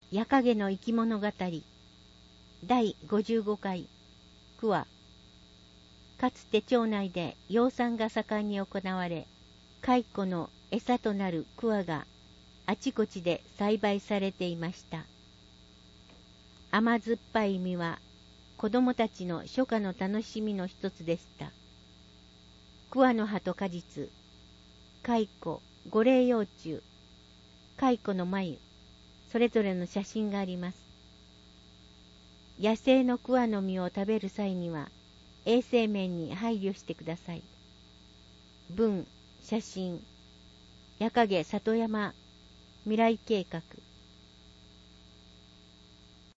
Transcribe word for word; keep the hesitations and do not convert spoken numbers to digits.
夜影の生き物語だいごじゅうごかい桑。かつて町内で養蚕が盛んに行われ、蚕の餌となる桑があちこちで栽培されていました。甘酸っぱい実は子供たちの初夏の楽しみの一つでした。桑の葉と果実、蚕、五霊幼虫、蚕の眉、それぞれの写真があります。野生の桑の実を食べる際には衛生面に配慮してください。文、写真、夜影里山未来計画。